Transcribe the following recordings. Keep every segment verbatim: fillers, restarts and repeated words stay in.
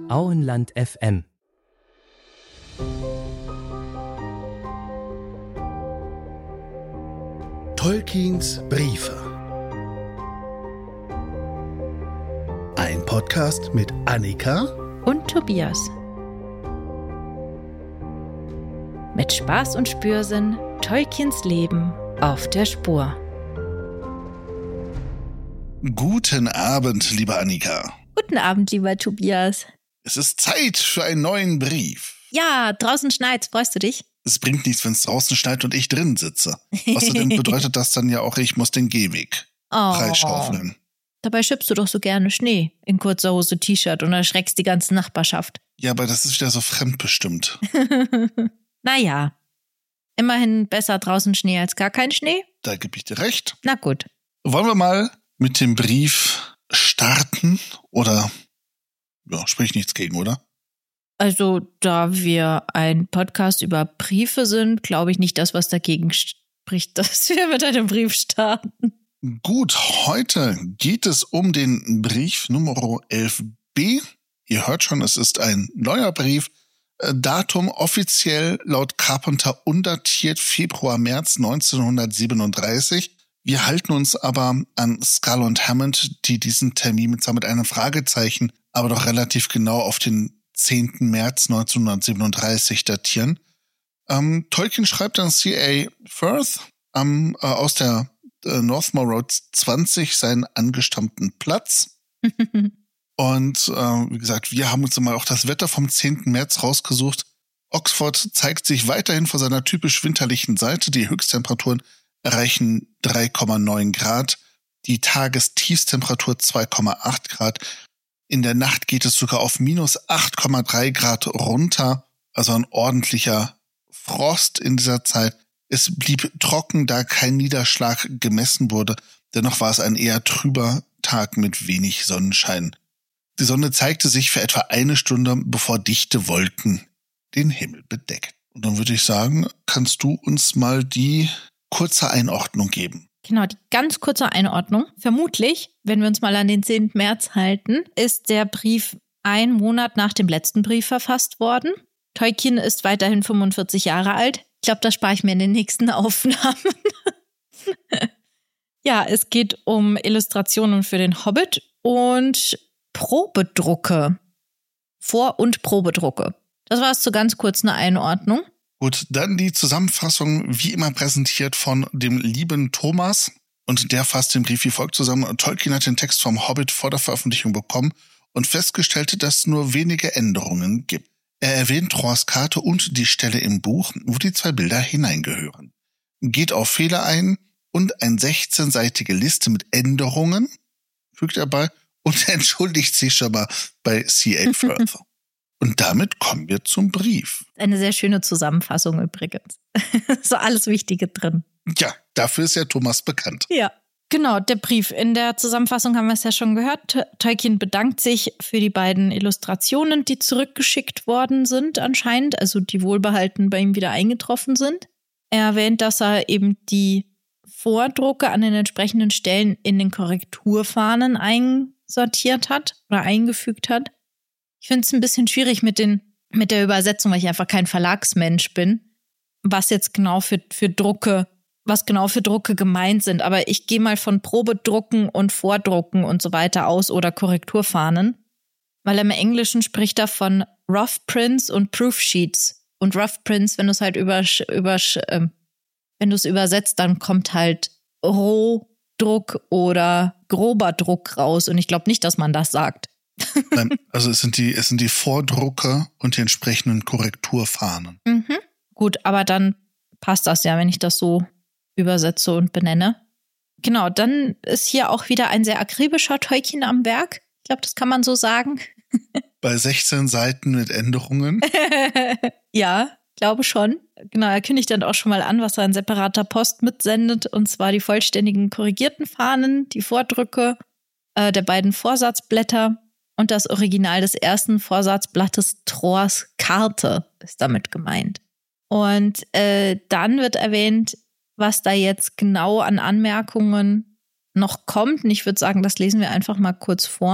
Auenland F M. Tolkiens Briefe. Ein Podcast mit Annika und Tobias. Mit Spaß und Spürsinn Tolkiens Leben auf der Spur. Guten Abend, liebe Annika. Guten Abend, lieber Tobias. Es ist Zeit für einen neuen Brief. Ja, draußen schneit's. Freust du dich? Es bringt nichts, wenn es draußen schneit und ich drin sitze. Außerdem bedeutet das dann ja auch, ich muss den Gehweg oh. freischaufeln. Dabei schippst du doch so gerne Schnee in kurzer Hose, T-Shirt und erschreckst die ganze Nachbarschaft. Ja, aber das ist wieder so fremdbestimmt. Naja, immerhin besser draußen Schnee als gar kein Schnee. Da gebe ich dir recht. Na gut. Wollen wir mal mit dem Brief starten? Oder, ja, sprich nichts gegen, oder? Also, da wir ein Podcast über Briefe sind, glaube ich nicht, dass was dagegen spricht, dass wir mit einem Brief starten. Gut, heute geht es um den Brief Nummer elf b. Ihr hört schon, es ist ein neuer Brief. Datum offiziell laut Carpenter undatiert Februar, März neunzehnhundertsiebenunddreißig. Wir halten uns aber an Scull und Hammond, die diesen Termin zwar mit einem Fragezeichen, aber doch relativ genau auf den zehnten März neunzehnhundertsiebenunddreißig datieren. Ähm, Tolkien schreibt an C A Firth ähm, äh, aus der äh, Northmore Road zwanzig seinen angestammten Platz. Und äh, wie gesagt, wir haben uns mal auch das Wetter vom zehnten März rausgesucht. Oxford zeigt sich weiterhin vor seiner typisch winterlichen Seite. Die Höchsttemperaturen erreichen drei Komma neun Grad, die Tagestiefstemperatur zwei Komma acht Grad. In der Nacht geht es sogar auf minus acht Komma drei Grad runter, also ein ordentlicher Frost in dieser Zeit. Es blieb trocken, da kein Niederschlag gemessen wurde. Dennoch war es ein eher trüber Tag mit wenig Sonnenschein. Die Sonne zeigte sich für etwa eine Stunde, bevor dichte Wolken den Himmel bedeckten. Und dann würde ich sagen, kannst du uns mal die kurze Einordnung geben? Genau, die ganz kurze Einordnung. Vermutlich, wenn wir uns mal an den zehnten März halten, ist der Brief ein Monat nach dem letzten Brief verfasst worden. Tolkien ist weiterhin fünfundvierzig Jahre alt. Ich glaube, das spare ich mir in den nächsten Aufnahmen. Ja, es geht um Illustrationen für den Hobbit und Probedrucke. Vor- und Probedrucke. Das war es zur ganz kurzen Einordnung. Gut, dann die Zusammenfassung, wie immer präsentiert von dem lieben Thomas. Und der fasst den Brief wie folgt zusammen. Tolkien hat den Text vom Hobbit vor der Veröffentlichung bekommen und festgestellt, dass es nur wenige Änderungen gibt. Er erwähnt Rohrs Karte und die Stelle im Buch, wo die zwei Bilder hineingehören. Geht auf Fehler ein und eine sechzehnseitige Liste mit Änderungen, fügt er bei, und entschuldigt sich schon mal bei C A Firth. Und damit kommen wir zum Brief. Eine sehr schöne Zusammenfassung übrigens. So alles Wichtige drin. Ja, dafür ist ja Thomas bekannt. Ja, genau, der Brief. In der Zusammenfassung haben wir es ja schon gehört. Tolkien bedankt sich für die beiden Illustrationen, die zurückgeschickt worden sind anscheinend, also die wohlbehalten bei ihm wieder eingetroffen sind. Er erwähnt, dass er eben die Vordrucke an den entsprechenden Stellen in den Korrekturfahnen einsortiert hat oder eingefügt hat. Ich finde es ein bisschen schwierig mit den mit der Übersetzung, weil ich einfach kein Verlagsmensch bin, was jetzt genau für, für Drucke, was genau für Drucke gemeint sind. Aber ich gehe mal von Probedrucken und Vordrucken und so weiter aus oder Korrekturfahnen, weil im Englischen spricht er von Rough Prints und Proof Sheets. Und Rough Prints, wenn du es halt über, über äh, wenn du es übersetzt, dann kommt halt Rohdruck oder grober Druck raus. Und ich glaube nicht, dass man das sagt. Nein, also es sind die, es sind die Vordrucke und die entsprechenden Korrekturfahnen. Mhm. Gut, aber dann passt das ja, wenn ich das so übersetze und benenne. Genau, dann ist hier auch wieder ein sehr akribischer Tolkien am Werk. Ich glaube, das kann man so sagen. Bei sechzehn Seiten mit Änderungen? Ja, glaube schon. Genau, er kündigt dann auch schon mal an, was er in separater Post mitsendet. Und zwar die vollständigen korrigierten Fahnen, die Vordrücke äh, der beiden Vorsatzblätter. Und das Original des ersten Vorsatzblattes Rohrs Karte ist damit gemeint. Und äh, dann wird erwähnt, was da jetzt genau an Anmerkungen noch kommt. Und ich würde sagen, das lesen wir einfach mal kurz vor.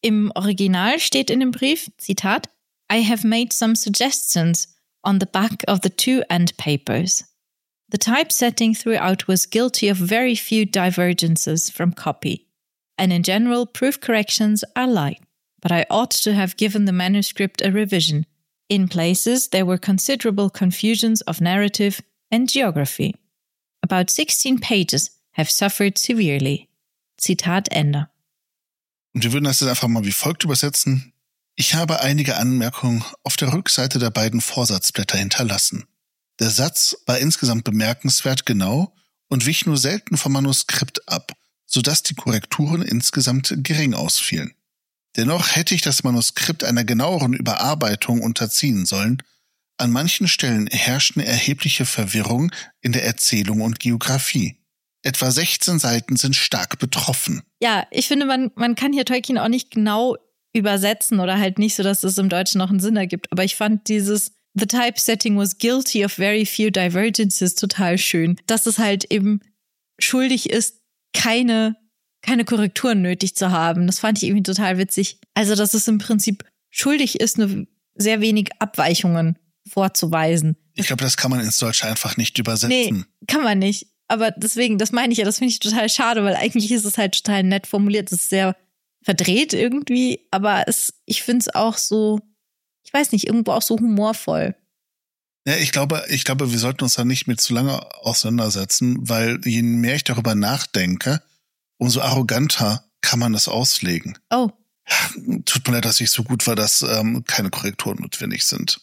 Im Original steht in dem Brief, Zitat, I have made some suggestions on the back of the two end papers. The typesetting throughout was guilty of very few divergences from copy, and in general proof corrections are light, but I ought to have given the manuscript a revision. In places there were considerable confusions of narrative and geography. About sixteen pages have suffered severely. Zitat Ende. Und wir würden das jetzt einfach mal wie folgt übersetzen. Ich habe einige Anmerkungen auf der Rückseite der beiden Vorsatzblätter hinterlassen. Der Satz war insgesamt bemerkenswert genau und wich nur selten vom Manuskript ab, sodass die Korrekturen insgesamt gering ausfielen. Dennoch hätte ich das Manuskript einer genaueren Überarbeitung unterziehen sollen. An manchen Stellen herrschten erhebliche Verwirrung in der Erzählung und Geografie. Etwa sechzehn Seiten sind stark betroffen. Ja, ich finde, man, man kann hier Tolkien auch nicht genau übersetzen oder halt nicht so, dass es im Deutschen noch einen Sinn ergibt. Aber ich fand dieses The typesetting was guilty of very few divergences total schön. Dass es halt eben schuldig ist, keine, keine Korrekturen nötig zu haben. Das fand ich irgendwie total witzig. Also, dass es im Prinzip schuldig ist, nur sehr wenig Abweichungen vorzuweisen. Ich glaube, das kann man ins Deutsche einfach nicht übersetzen. Nee, kann man nicht. Aber deswegen, das meine ich ja, das finde ich total schade, weil eigentlich ist es halt total nett formuliert. Es ist sehr verdreht irgendwie, aber es, ich finde es auch so, ich weiß nicht, irgendwo auch so humorvoll. Ja, ich glaube, ich glaube, wir sollten uns da nicht mit zu lange auseinandersetzen, weil je mehr ich darüber nachdenke, umso arroganter kann man das auslegen. Oh. Tut mir leid, dass ich so gut war, dass ähm, keine Korrekturen notwendig sind.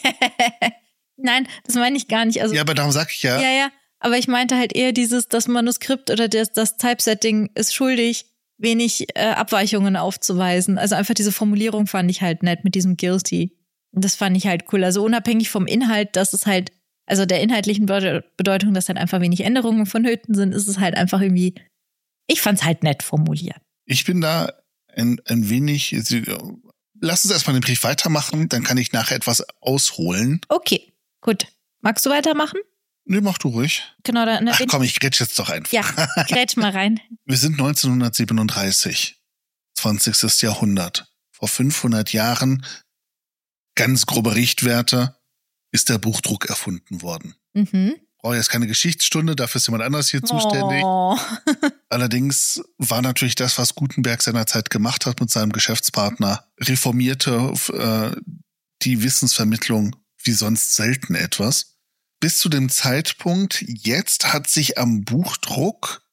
Nein, das meine ich gar nicht. Also, ja, aber darum sag ich ja. Ja, ja, aber ich meinte halt eher dieses, das Manuskript oder das, das Typesetting ist schuldig, wenig äh, Abweichungen aufzuweisen. Also einfach diese Formulierung fand ich halt nett mit diesem guilty. Und das fand ich halt cool. Also unabhängig vom Inhalt, dass es halt, also der inhaltlichen Bedeutung, dass halt einfach wenig Änderungen vonnöten sind, ist es halt einfach irgendwie, ich fand's halt nett formuliert. Ich bin da ein, ein wenig, lass uns erstmal den Brief weitermachen, dann kann ich nachher etwas ausholen. Okay, gut. Magst du weitermachen? Nee, mach du ruhig. Genau, dann. Ach komm, ich grätsch jetzt doch einfach. Ja, grätsch mal rein. Wir sind neunzehnhundertsiebenunddreißig, zwanzigstes Jahrhundert. Vor fünfhundert Jahren, ganz grobe Richtwerte, ist der Buchdruck erfunden worden. Mhm. Brauche jetzt keine Geschichtsstunde, dafür ist jemand anders hier zuständig. Oh. Allerdings war natürlich das, was Gutenberg seinerzeit gemacht hat mit seinem Geschäftspartner, reformierte äh, die Wissensvermittlung wie sonst selten etwas. Bis zu dem Zeitpunkt, jetzt hat sich am Buchdruck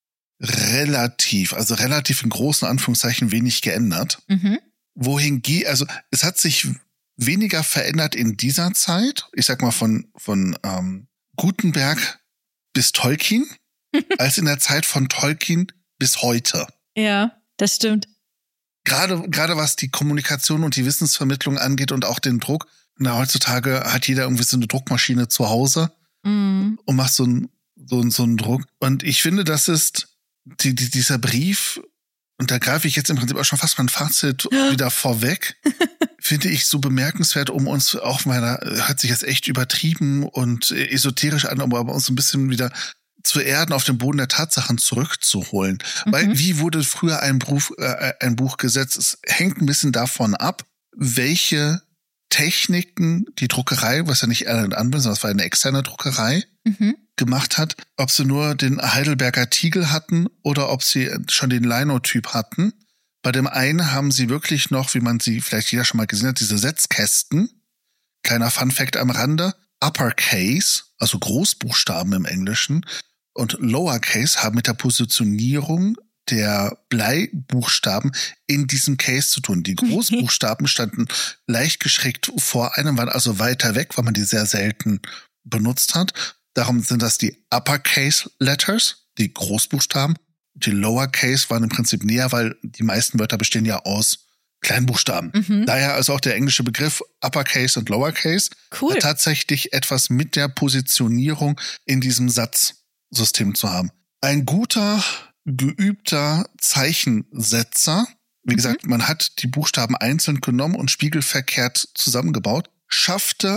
relativ, also relativ in großen Anführungszeichen wenig geändert. Mhm. Wohingegen, also es hat sich weniger verändert in dieser Zeit, ich sag mal von, von ähm, Gutenberg bis Tolkien, als in der Zeit von Tolkien bis heute. Ja, das stimmt. Gerade, gerade was die Kommunikation und die Wissensvermittlung angeht und auch den Druck. Na, heutzutage hat jeder irgendwie so eine Druckmaschine zu Hause mm. und macht so einen so, so einen Druck. Und ich finde, das ist die, die, dieser Brief, und da greife ich jetzt im Prinzip auch schon fast mein Fazit wieder vorweg, finde ich so bemerkenswert, um uns auch meiner, hört sich jetzt echt übertrieben und esoterisch an, aber uns ein bisschen wieder zu erden, auf den Boden der Tatsachen zurückzuholen. Mhm. Weil wie wurde früher ein Buch, äh, ein Buch gesetzt? Es hängt ein bisschen davon ab, welche Techniken die Druckerei, was ja nicht Allen Unben, sondern es war eine externe Druckerei, mhm. gemacht hat, ob sie nur den Heidelberger Tiegel hatten oder ob sie schon den Linotyp hatten. Bei dem einen haben sie wirklich noch, wie man sie vielleicht jeder schon mal gesehen hat, diese Setzkästen. Kleiner Funfact am Rande. Uppercase, also Großbuchstaben im Englischen, und Lowercase haben mit der Positionierung der Bleibuchstaben in diesem Case zu tun. Die Großbuchstaben standen leicht geschrägt vor einem, waren also weiter weg, weil man die sehr selten benutzt hat. Darum sind das die Uppercase Letters, die Großbuchstaben. Die Lowercase waren im Prinzip näher, weil die meisten Wörter bestehen ja aus Kleinbuchstaben. Mhm. Daher also auch der englische Begriff Uppercase und Lowercase. Cool. Tatsächlich etwas mit der Positionierung in diesem Satzsystem zu haben. Ein guter geübter Zeichensetzer, wie gesagt, mhm. man hat die Buchstaben einzeln genommen und spiegelverkehrt zusammengebaut, schaffte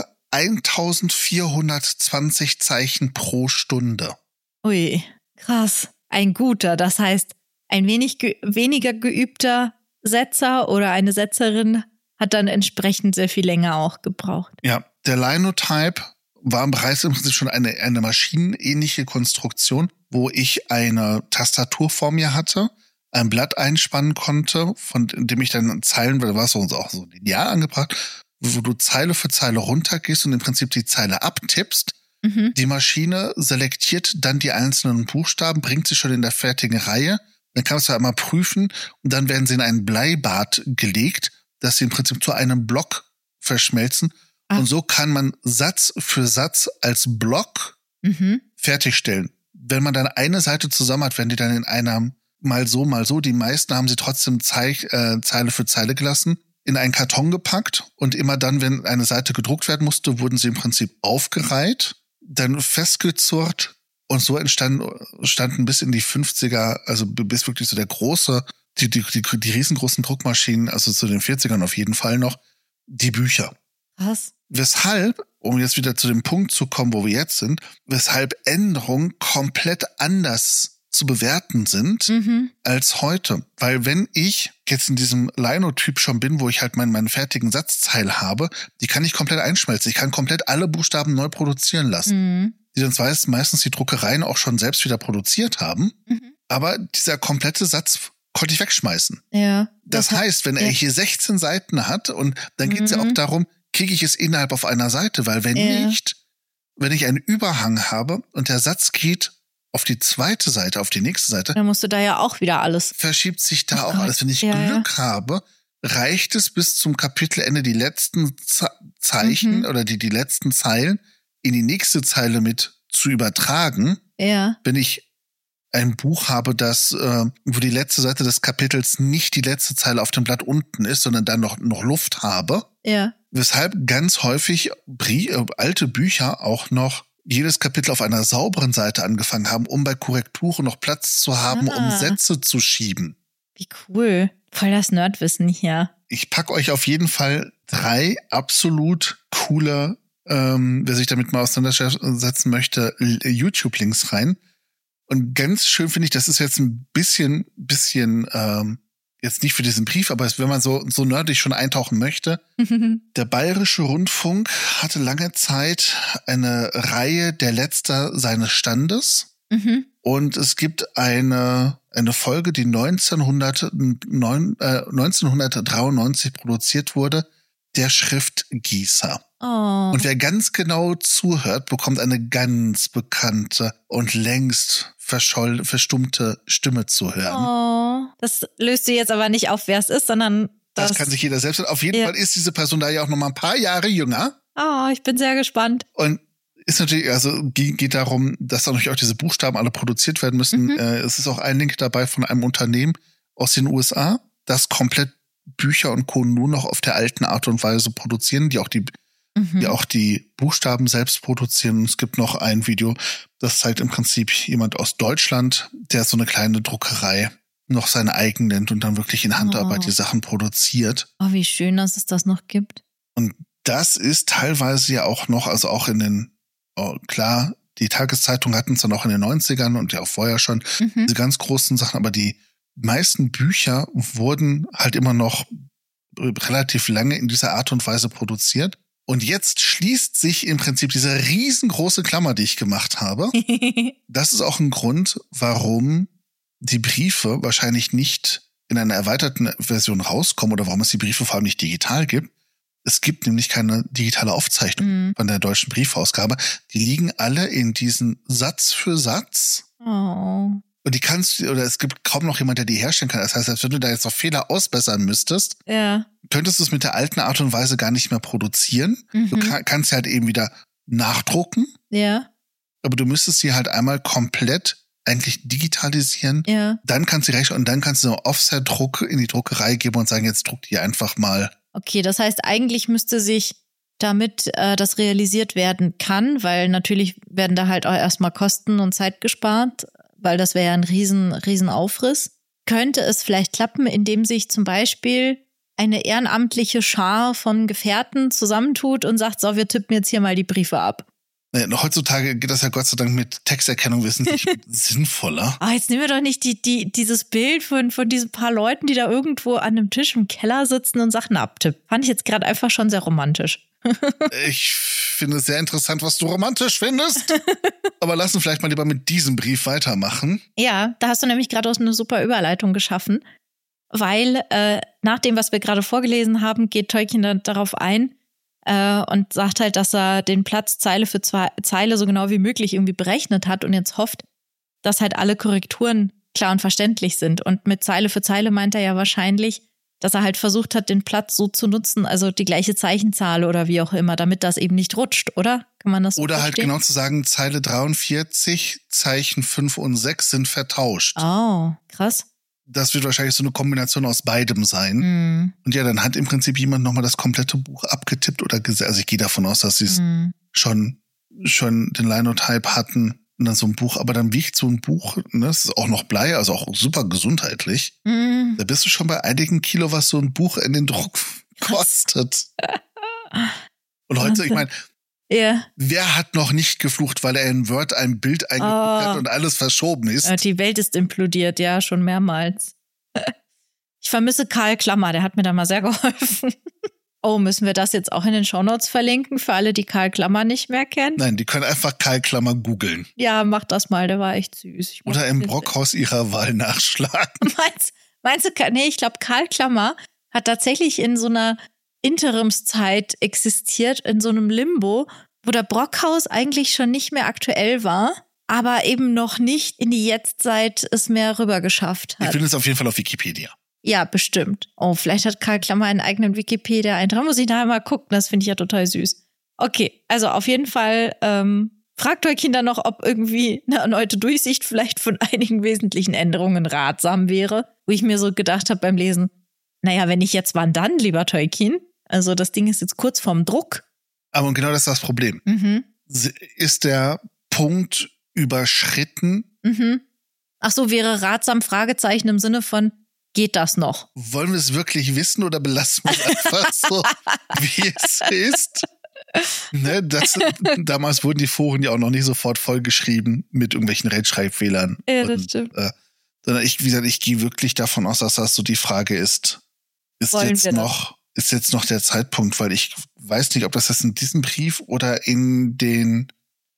eintausendvierhundertzwanzig Zeichen pro Stunde. Ui, krass. Ein guter, das heißt, ein wenig ge- weniger geübter Setzer oder eine Setzerin hat dann entsprechend sehr viel länger auch gebraucht. Ja, der Linotype war bereits im Prinzip schon eine, eine maschinenähnliche Konstruktion, wo ich eine Tastatur vor mir hatte, ein Blatt einspannen konnte, von dem ich dann Zeilen, da war es auch so linear angebracht, wo du Zeile für Zeile runtergehst und im Prinzip die Zeile abtippst. Mhm. Die Maschine selektiert dann die einzelnen Buchstaben, bringt sie schon in der fertigen Reihe. Dann kannst du einmal prüfen und dann werden sie in ein Bleibad gelegt, dass sie im Prinzip zu einem Block verschmelzen. Ah. Und so kann man Satz für Satz als Block mhm. fertigstellen. Wenn man dann eine Seite zusammen hat, werden die dann in einer mal so, mal so. Die meisten haben sie trotzdem Zeich, äh, Zeile für Zeile gelassen, in einen Karton gepackt und immer dann, wenn eine Seite gedruckt werden musste, wurden sie im Prinzip aufgereiht, dann festgezurrt und so entstanden standen bis in die fünfziger, also bis wirklich so der große, die, die, die, die riesengroßen Druckmaschinen, also zu den vierzigern auf jeden Fall noch, die Bücher. Was? Weshalb, um jetzt wieder zu dem Punkt zu kommen, wo wir jetzt sind, weshalb Änderungen komplett anders zu bewerten sind mhm. als heute. Weil wenn ich jetzt in diesem Linotyp schon bin, wo ich halt meinen, meinen fertigen Satzteil habe, die kann ich komplett einschmelzen. Ich kann komplett alle Buchstaben neu produzieren lassen. Mhm. Die dann zwar meistens die Druckereien auch schon selbst wieder produziert haben, mhm. aber dieser komplette Satz konnte ich wegschmeißen. Ja. Das, das heißt, wenn ja. er hier sechzehn Seiten hat und dann geht es mhm. ja auch darum, kriege ich es innerhalb auf einer Seite, weil wenn ja. nicht, wenn ich einen Überhang habe und der Satz geht auf die zweite Seite, auf die nächste Seite, dann musst du da ja auch wieder alles. Verschiebt sich da oh auch Gott. alles. Wenn ich ja, Glück ja. habe, reicht es bis zum Kapitelende die letzten Ze- Zeichen mhm. oder die, die letzten Zeilen in die nächste Zeile mit zu übertragen. Ja. Wenn ich ein Buch habe, das, äh, wo die letzte Seite des Kapitels nicht die letzte Zeile auf dem Blatt unten ist, sondern dann noch, noch Luft habe. Ja. Weshalb ganz häufig Brie- äh, alte Bücher auch noch jedes Kapitel auf einer sauberen Seite angefangen haben, um bei Korrekturen noch Platz zu haben, ah. um Sätze zu schieben. Wie cool. Voll das Nerdwissen hier. Ich packe euch auf jeden Fall drei absolut coole, ähm, wer sich damit mal auseinandersetzen möchte, YouTube-Links rein. Und ganz schön finde ich, das ist jetzt ein bisschen, bisschen, ähm, jetzt nicht für diesen Brief, aber wenn man so, so nerdig schon eintauchen möchte. Der Bayerische Rundfunk hatte lange Zeit eine Reihe der Letzter seines Standes. Mhm. Und es gibt eine, eine Folge, die neunzehnhundertneun, äh, neunzehnhundertdreiundneunzig produziert wurde, der Schriftgießer. Oh. Und wer ganz genau zuhört, bekommt eine ganz bekannte und längst verscholl, verstummte Stimme zu hören. Oh, das löst du jetzt aber nicht auf, wer es ist, sondern das, das kann sich jeder selbst. Auf jeden ja. Fall ist diese Person da ja auch noch mal ein paar Jahre jünger. Oh, ich bin sehr gespannt. Und ist natürlich, also geht darum, dass natürlich auch diese Buchstaben alle produziert werden müssen. Mhm. Äh, es ist auch ein Link dabei von einem Unternehmen aus den U S A, das komplett Bücher und Co. nur noch auf der alten Art und Weise produzieren, die auch die Mhm. die auch die Buchstaben selbst produzieren. Es gibt noch ein Video, das zeigt im Prinzip jemand aus Deutschland, der so eine kleine Druckerei noch seine eigen nennt und dann wirklich in Handarbeit oh. die Sachen produziert. Oh, wie schön, dass es das noch gibt. Und das ist teilweise ja auch noch, also auch in den, oh, klar, die Tageszeitung hatten es dann auch in den neunzigern und ja auch vorher schon, mhm. diese ganz großen Sachen, aber die meisten Bücher wurden halt immer noch relativ lange in dieser Art und Weise produziert. Und jetzt schließt sich im Prinzip diese riesengroße Klammer, die ich gemacht habe. Das ist auch ein Grund, warum die Briefe wahrscheinlich nicht in einer erweiterten Version rauskommen oder warum es die Briefe vor allem nicht digital gibt. Es gibt nämlich keine digitale Aufzeichnung mhm. von der deutschen Briefausgabe. Die liegen alle in diesen Satz für Satz. Oh. Und die kannst du, oder es gibt kaum noch jemand, der die herstellen kann. Das heißt, als wenn du da jetzt noch Fehler ausbessern müsstest, ja. könntest du es mit der alten Art und Weise gar nicht mehr produzieren. Mhm. Du kann, kannst ja halt eben wieder nachdrucken. Ja. Aber du müsstest sie halt einmal komplett eigentlich digitalisieren. Ja. Dann kannst du rechnen und dann kannst du so einen Offset-Druck in die Druckerei geben und sagen, jetzt druck die einfach mal. Okay, das heißt, eigentlich müsste sich, damit äh, das realisiert werden kann, weil natürlich werden da halt auch erstmal Kosten und Zeit gespart, weil das wäre ja ein riesen, riesen Aufriss. Könnte es vielleicht klappen, indem sich zum Beispiel eine ehrenamtliche Schar von Gefährten zusammentut und sagt, so, wir tippen jetzt hier mal die Briefe ab. Heutzutage geht das ja Gott sei Dank mit Texterkennung wesentlich sinnvoller. Ah, jetzt nehmen wir doch nicht die, die, dieses Bild von, von diesen paar Leuten, die da irgendwo an einem Tisch im Keller sitzen und Sachen abtippen. Fand ich jetzt gerade einfach schon sehr romantisch. Ich finde es sehr interessant, was du romantisch findest. Aber lass uns vielleicht mal lieber mit diesem Brief weitermachen. Ja, da hast du nämlich gerade eine super Überleitung geschaffen. Weil äh, nach dem, was wir gerade vorgelesen haben, geht Tolkien dann darauf ein, und sagt halt, dass er den Platz Zeile für Zeile so genau wie möglich irgendwie berechnet hat und jetzt hofft, dass halt alle Korrekturen klar und verständlich sind. Und mit Zeile für Zeile meint er ja wahrscheinlich, dass er halt versucht hat, den Platz so zu nutzen, also die gleiche Zeichenzahl oder wie auch immer, damit das eben nicht rutscht, oder? Kann man das so Oder verstehen? Halt genau zu sagen, Zeile dreiundvierzig, Zeichen fünf und sechs sind vertauscht. Oh, krass. Das wird wahrscheinlich so eine Kombination aus beidem sein. Mm. Und ja, dann hat im Prinzip jemand nochmal das komplette Buch abgetippt oder gesagt. Also ich gehe davon aus, dass sie es mm. schon, schon den Linotype hatten und dann so ein Buch. Aber dann wiegt so ein Buch, ne, das ist auch noch Blei, also auch super gesundheitlich. Mm. Da bist du schon bei einigen Kilo, was so ein Buch in den Druck kostet. Und heute, ich meine, ja. Wer hat noch nicht geflucht, weil er in Word ein Bild eingefügt oh. hat und alles verschoben ist? Die Welt ist implodiert, ja, schon mehrmals. Ich vermisse Karl Klammer, der hat mir da mal sehr geholfen. Oh, müssen wir das jetzt auch in den Shownotes verlinken, für alle, die Karl Klammer nicht mehr kennen? Nein, die können einfach Karl Klammer googeln. Ja, mach das mal, der war echt süß. Oder im Brockhaus ihrer Wahl nachschlagen. Meinst, meinst du, nee, ich glaube, Karl Klammer hat tatsächlich in so einer Interimszeit existiert, in so einem Limbo, wo der Brockhaus eigentlich schon nicht mehr aktuell war, aber eben noch nicht in die Jetztzeit es mehr rüber geschafft hat. Ich finde es auf jeden Fall auf Wikipedia. Ja, bestimmt. Oh, vielleicht hat Karl Klammer einen eigenen Wikipedia-Eintrag. Muss ich da mal gucken, das finde ich ja total süß. Okay, also auf jeden Fall ähm, fragt euch Kinder noch, ob irgendwie eine erneute Durchsicht vielleicht von einigen wesentlichen Änderungen ratsam wäre, wo ich mir so gedacht habe beim Lesen, naja, wenn nicht jetzt, wann dann, lieber Tolkien? Also das Ding ist jetzt kurz vorm Druck. Aber genau das ist das Problem. Mhm. Ist der Punkt überschritten? Mhm. Ach so, wäre ratsam Fragezeichen im Sinne von, geht das noch? Wollen wir es wirklich wissen oder belassen wir es einfach so, wie es ist? Ne, das, damals wurden die Foren ja auch noch nicht sofort vollgeschrieben mit irgendwelchen Rechtschreibfehlern. Ja, das Und, stimmt. Äh, sondern ich, wie gesagt, ich gehe wirklich davon aus, dass das so die Frage ist, ist Wollen jetzt noch... ist jetzt noch der Zeitpunkt, weil ich weiß nicht, ob das jetzt in diesem Brief oder in den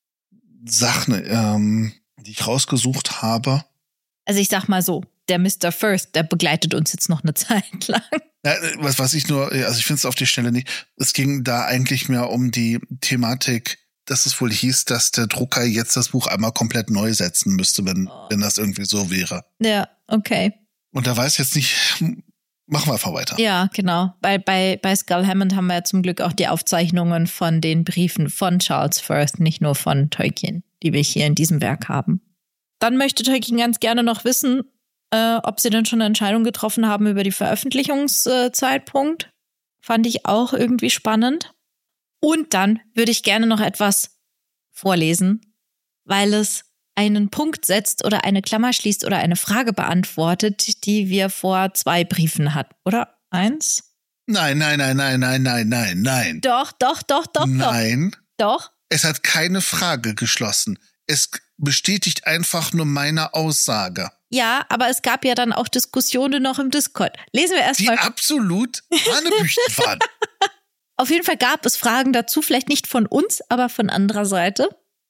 Sachen, ähm, die ich rausgesucht habe. Also ich sag mal so, der Mister Firth, der begleitet uns jetzt noch eine Zeit lang. Ja, was, was ich nur, also ich finde es auf die Stelle nicht, es ging da eigentlich mehr um die Thematik, dass es wohl hieß, dass der Drucker jetzt das Buch einmal komplett neu setzen müsste, wenn, oh. wenn das irgendwie so wäre. Ja, okay. Und da weiß ich jetzt nicht... Machen wir einfach weiter. Ja, genau. Bei, bei, bei Skull Hammond haben wir ja zum Glück auch die Aufzeichnungen von den Briefen von Charles Firth, nicht nur von Tolkien, die wir hier in diesem Werk haben. Dann möchte Tolkien ganz gerne noch wissen, äh, ob sie denn schon eine Entscheidung getroffen haben über die Veröffentlichungszeitpunkt. Fand ich auch irgendwie spannend. Und dann würde ich gerne noch etwas vorlesen, weil es einen Punkt setzt oder eine Klammer schließt oder eine Frage beantwortet, die wir vor zwei Briefen hatten, oder? Eins? Nein, nein, nein, nein, nein, nein, nein, nein. Doch, doch, doch, doch, nein. doch. Doch. Es hat keine Frage geschlossen. Es bestätigt einfach nur meine Aussage. Ja, aber es gab ja dann auch Diskussionen noch im Discord. Lesen wir erst die mal. Die absolut hanebüchen waren. Auf jeden Fall gab es Fragen dazu, vielleicht nicht von uns, aber von anderer Seite.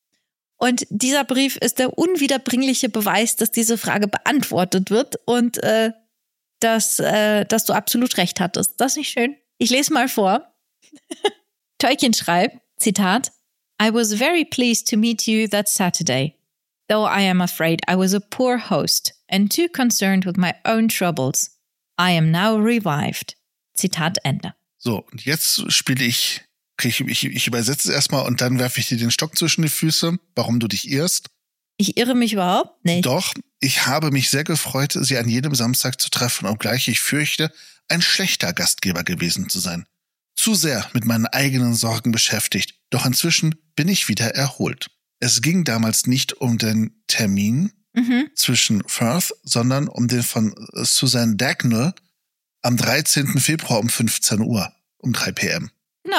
Und dieser Brief ist der unwiederbringliche Beweis, dass diese Frage beantwortet wird und äh, dass, äh, dass du absolut recht hattest. Das ist nicht schön. Ich lese mal vor. Tolkien schreibt, Zitat, I was very pleased to meet you that Saturday, though I am afraid I was a poor host and too concerned with my own troubles. I am now revived. Zitat Ende. So, und jetzt spiele ich... Ich, ich, ich übersetze es erstmal und dann werfe ich dir den Stock zwischen die Füße, warum du dich irrst. Ich irre mich überhaupt nicht. Doch, ich habe mich sehr gefreut, Sie an jedem Samstag zu treffen, obgleich ich fürchte, ein schlechter Gastgeber gewesen zu sein. Zu sehr mit meinen eigenen Sorgen beschäftigt, doch inzwischen bin ich wieder erholt. Es ging damals nicht um den Termin mhm. zwischen Firth, sondern um den von Susan Dagnall am dreizehnten Februar um fünfzehn Uhr, um drei P M. Genau.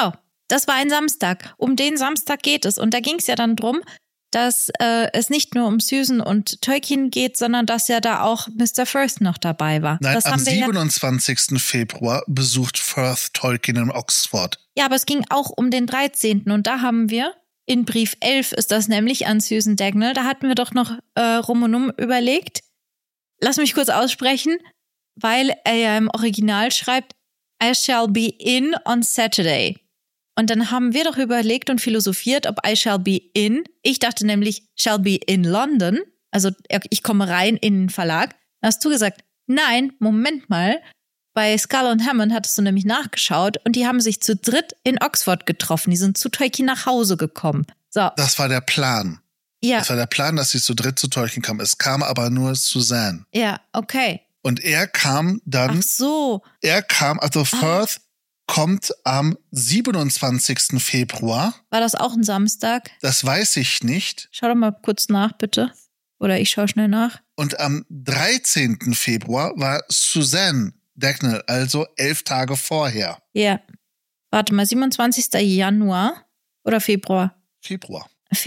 das war ein Samstag. Um den Samstag geht es. Und da ging es ja dann drum, dass äh, es nicht nur um Susan und Tolkien geht, sondern dass ja da auch Mister Firth noch dabei war. Nein, das am haben wir siebenundzwanzigsten Februar besucht Firth Tolkien in Oxford. Ja, aber es ging auch um den dreizehnten Und da haben wir, in Brief elf ist das nämlich an Susan Dagnall, da hatten wir doch noch äh, rum und um überlegt. Lass mich kurz aussprechen, weil er ja im Original schreibt, I shall be in on Saturday. Und dann haben wir doch überlegt und philosophiert, ob I shall be in, ich dachte nämlich, shall be in London, also ich komme rein in den Verlag. Da hast du gesagt, nein, Moment mal, bei Skull und Hammond hattest du nämlich nachgeschaut und die haben sich zu dritt in Oxford getroffen. Die sind zu Tolkien nach Hause gekommen. So. Das war der Plan. Ja. Das war der Plan, dass sie zu dritt zu Tolkien kamen. Es kam aber nur Suzanne. Ja, okay. Und er kam dann. Ach so. Er kam, also Firth ah. kommt am siebenundzwanzigsten Februar. War das auch ein Samstag? Das weiß ich nicht. Schau doch mal kurz nach, bitte. Oder ich schaue schnell nach. Und am dreizehnten Februar war Suzanne Dagnall, also elf Tage vorher. Ja. Warte mal, siebenundzwanzigsten Januar oder Februar? Februar.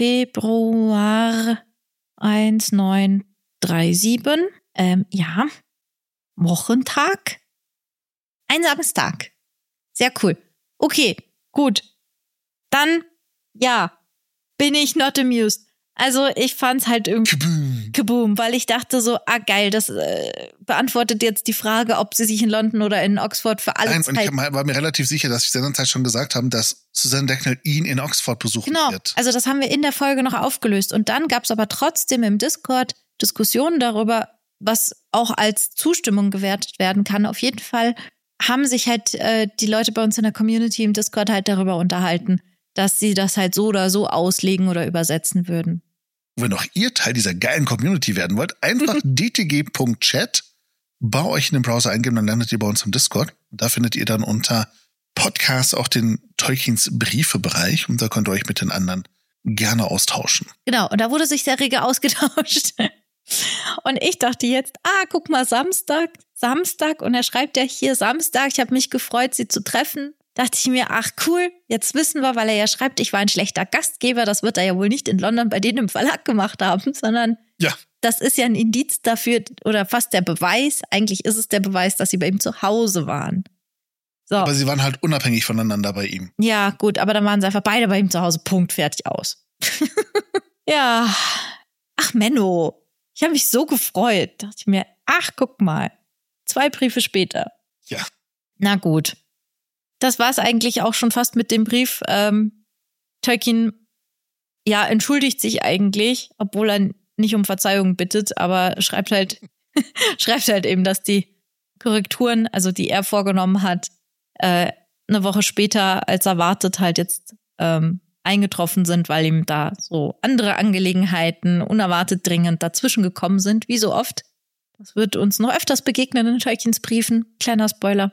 Februar eins neun drei sieben. Ähm, ja. Wochentag? Ein Samstag. Sehr cool. Okay, gut. Dann, ja, bin ich not amused. Also ich fand's halt irgendwie kaboom, kaboom weil ich dachte so, ah geil, das äh, beantwortet jetzt die Frage, ob sie sich in London oder in Oxford für alle Nein, Zeit... und ich war mir relativ sicher, dass sie seinerzeit schon gesagt haben, dass Suzanne Dagnall ihn in Oxford besuchen genau. wird. Also das haben wir in der Folge noch aufgelöst. Und dann gab's aber trotzdem im Discord Diskussionen darüber, was auch als Zustimmung gewertet werden kann. Auf jeden Fall haben sich halt äh, die Leute bei uns in der Community im Discord halt darüber unterhalten, dass sie das halt so oder so auslegen oder übersetzen würden. Wenn auch ihr Teil dieser geilen Community werden wollt, einfach d t g punkt chat, bei euch in den Browser eingeben, dann landet ihr bei uns im Discord. Und da findet ihr dann unter Podcasts auch den Tolkiens Briefe-Bereich und da könnt ihr euch mit den anderen gerne austauschen. Genau, und da wurde sich sehr rege ausgetauscht. Und ich dachte jetzt, ah, guck mal, Samstag, Samstag. Und er schreibt ja hier Samstag, ich habe mich gefreut, sie zu treffen. Dachte ich mir, ach cool, jetzt wissen wir, weil er ja schreibt, ich war ein schlechter Gastgeber, das wird er ja wohl nicht in London bei denen im Verlag gemacht haben, sondern ja. Das ist ja ein Indiz dafür oder fast der Beweis, eigentlich ist es der Beweis, dass sie bei ihm zu Hause waren. So. Aber sie waren halt unabhängig voneinander bei ihm. Ja, gut, aber dann waren sie einfach beide bei ihm zu Hause, Punkt, fertig, aus. Ja, ach Menno, ich habe mich so gefreut, dachte ich mir, ach guck mal, zwei Briefe später. Ja. Na gut. Das war es eigentlich auch schon fast mit dem Brief. Ähm, Tolkien, ja, entschuldigt sich eigentlich, obwohl er nicht um Verzeihung bittet, aber schreibt halt, schreibt halt eben, dass die Korrekturen, also die er vorgenommen hat, äh, eine Woche später als erwartet halt jetzt ähm, eingetroffen sind, weil ihm da so andere Angelegenheiten unerwartet dringend dazwischen gekommen sind, wie so oft. Das wird uns noch öfters begegnen in Tolkiens Briefen. Kleiner Spoiler.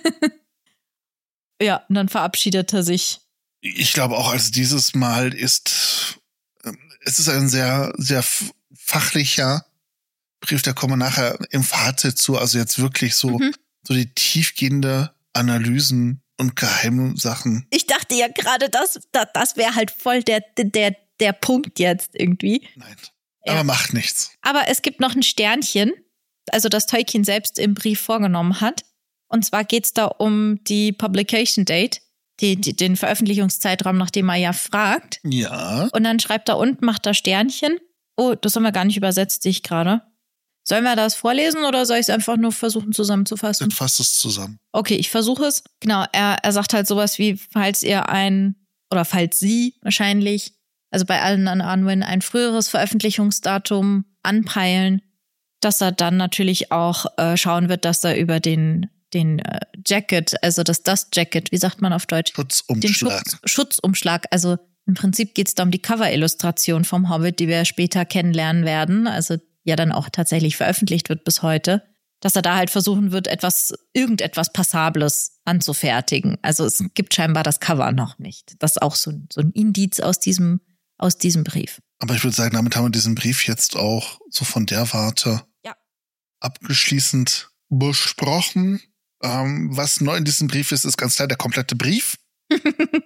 Ja, und dann verabschiedet er sich. Ich glaube auch, also dieses Mal ist, es ist ein sehr, sehr fachlicher Brief, da kommen wir nachher im Fazit zu, also jetzt wirklich so, mhm. so die tiefgehende Analysen und Geheimsachen. Ich dachte ja gerade, das, das, das wäre halt voll der, der, der Punkt jetzt irgendwie. Nein, aber ja. Macht nichts. Aber es gibt noch ein Sternchen, also das Tolkien selbst im Brief vorgenommen hat. Und zwar geht's da um die Publication Date, die, die, den Veröffentlichungszeitraum, nach dem er ja fragt. Ja. Und dann schreibt er unten, macht er Sternchen. Oh, das haben wir gar nicht übersetzt, sehe ich gerade. Sollen wir das vorlesen oder soll ich es einfach nur versuchen zusammenzufassen? Dann fasst es zusammen. Okay, ich versuche es. Genau, er, er sagt halt sowas wie, falls ihr ein, oder falls sie wahrscheinlich, also bei allen an Arwen ein früheres Veröffentlichungsdatum anpeilen, dass er dann natürlich auch äh, schauen wird, dass er über den den äh, Jacket, also das Dust Jacket, wie sagt man auf Deutsch? Schutzumschlag. Den Schutz, Schutzumschlag, also im Prinzip geht es da um die Cover-Illustration vom Hobbit, die wir später kennenlernen werden, also ja dann auch tatsächlich veröffentlicht wird bis heute, dass er da halt versuchen wird, etwas, irgendetwas Passables anzufertigen. Also es gibt scheinbar das Cover noch nicht. Das ist auch so, so ein Indiz aus diesem, aus diesem Brief. Aber ich würde sagen, damit haben wir diesen Brief jetzt auch so von der Warte ja. abschließend besprochen. Ähm, was neu in diesem Brief ist, ist ganz klar der komplette Brief.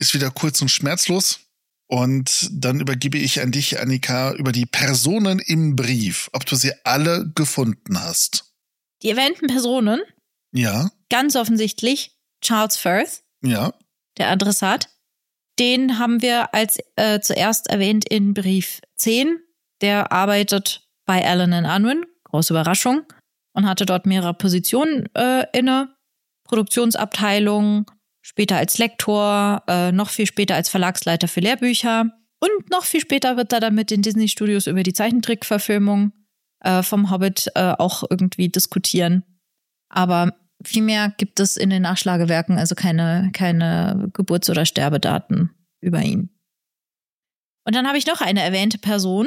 ist wieder kurz und schmerzlos. Und dann übergebe ich an dich, Annika, über die Personen im Brief, ob du sie alle gefunden hast. Die erwähnten Personen? Ja. Ganz offensichtlich Charles Firth. Ja. Der Adressat. Den haben wir als äh, zuerst erwähnt in Brief zehn. Der arbeitet bei Allen and Unwin, große Überraschung, und hatte dort mehrere Positionen äh, inne. Produktionsabteilung, später als Lektor, äh, noch viel später als Verlagsleiter für Lehrbücher. Und noch viel später wird er dann mit den Disney-Studios über die Zeichentrickverfilmung äh, vom Hobbit äh, auch irgendwie diskutieren. Aber viel mehr gibt es in den Nachschlagewerken, also keine, keine Geburts- oder Sterbedaten über ihn. Und dann habe ich noch eine erwähnte Person,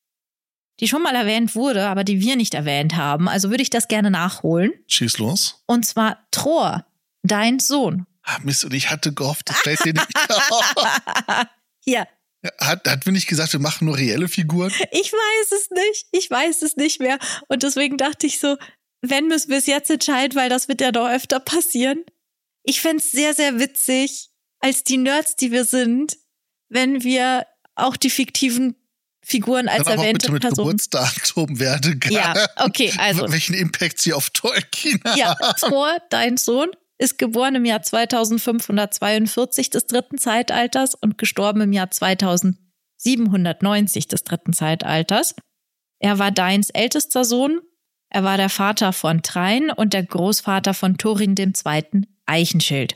die schon mal erwähnt wurde, aber die wir nicht erwähnt haben. Also würde ich das gerne nachholen. Schieß los. Und zwar Tror, dein Sohn. Ah, Mist, und ich hatte gehofft, das fällt dir nicht auf. Ja. Hat, hat mir nicht gesagt, wir machen nur reelle Figuren? Ich weiß es nicht. Ich weiß es nicht mehr. Und deswegen dachte ich so, wenn müssen wir es jetzt entscheiden, weil das wird ja doch öfter passieren. Ich fände es sehr, sehr witzig, als die Nerds, die wir sind, wenn wir auch die fiktiven Figuren als dann erwähnte aber bitte mit Personen. Geburtsdatum, Werdegang. Ja, okay, also. Welchen Impact sie auf Tolkien haben. Ja, Tror, dein Sohn, ist geboren im Jahr zweitausendfünfhundertzweiundvierzig des dritten Zeitalters und gestorben im Jahr zweitausendsiebenhundertneunzig des dritten Zeitalters. Er war Dains ältester Sohn. Er war der Vater von Thrain und der Großvater von Thorin dem Zweiten Eichenschild.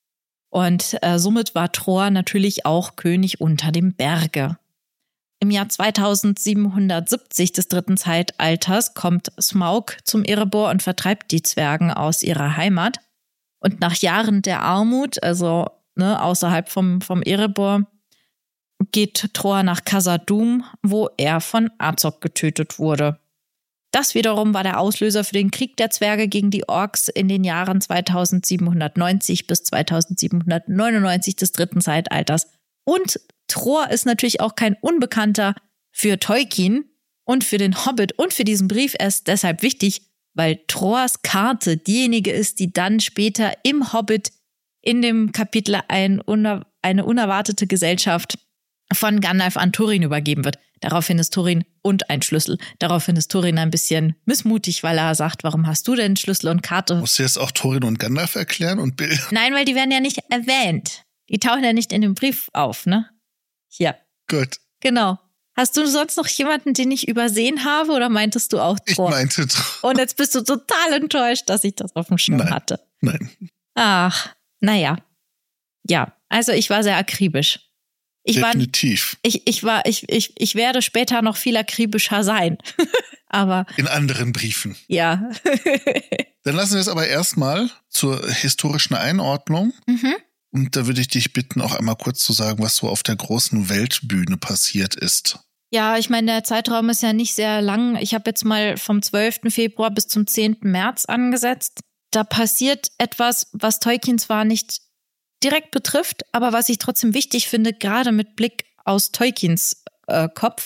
Und äh, somit war Tror natürlich auch König unter dem Berge. Im Jahr zweitausendsiebenhundertsiebzig des dritten Zeitalters kommt Smaug zum Erebor und vertreibt die Zwergen aus ihrer Heimat. Und nach Jahren der Armut, also ne, außerhalb vom, vom Erebor, geht Tror nach Khazad-dûm, wo er von Azog getötet wurde. Das wiederum war der Auslöser für den Krieg der Zwerge gegen die Orks in den Jahren zweitausendsiebenhundertneunzig bis zweitausendsiebenhundertneunundneunzig des dritten Zeitalters. Und Tror ist natürlich auch kein Unbekannter für Tolkien und für den Hobbit und für diesen Brief. Er ist deshalb wichtig, weil Trors Karte diejenige ist, die dann später im Hobbit in dem Kapitel ein uner- eine unerwartete Gesellschaft von Gandalf an Thorin übergeben wird. Daraufhin ist Thorin und ein Schlüssel. Daraufhin ist Thorin ein bisschen missmutig, weil er sagt, warum hast du denn Schlüssel und Karte? Musst du jetzt auch Thorin und Gandalf erklären und Bill? Nein, weil die werden ja nicht erwähnt. Die tauchen ja nicht in dem Brief auf, ne? Hier. Gut. Genau. Hast du sonst noch jemanden, den ich übersehen habe, oder meintest du auch Tror? Ich meinte Tror. Und jetzt bist du total enttäuscht, dass ich das auf dem Schirm Nein. hatte. Nein. Ach, naja. Ja, also ich war sehr akribisch. Ich Definitiv. War, ich, ich, war, ich, ich, ich werde später noch viel akribischer sein. Aber. In anderen Briefen. Ja. Dann lassen wir es aber erstmal zur historischen Einordnung. Mhm. Und da würde ich dich bitten, auch einmal kurz zu sagen, was so auf der großen Weltbühne passiert ist. Ja, ich meine, der Zeitraum ist ja nicht sehr lang. Ich habe jetzt mal vom zwölften Februar bis zum zehnten März angesetzt. Da passiert etwas, was Tolkien zwar nicht direkt betrifft, aber was ich trotzdem wichtig finde, gerade mit Blick aus Tolkiens äh, Kopf.